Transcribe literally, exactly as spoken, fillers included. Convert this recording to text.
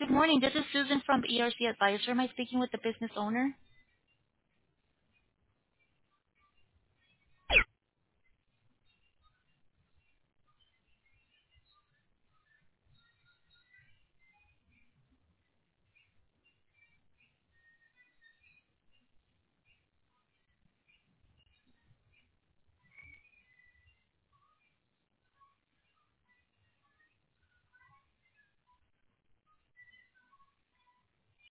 good morning. This is Susan from E R C Advisor. Am I speaking with the business owner?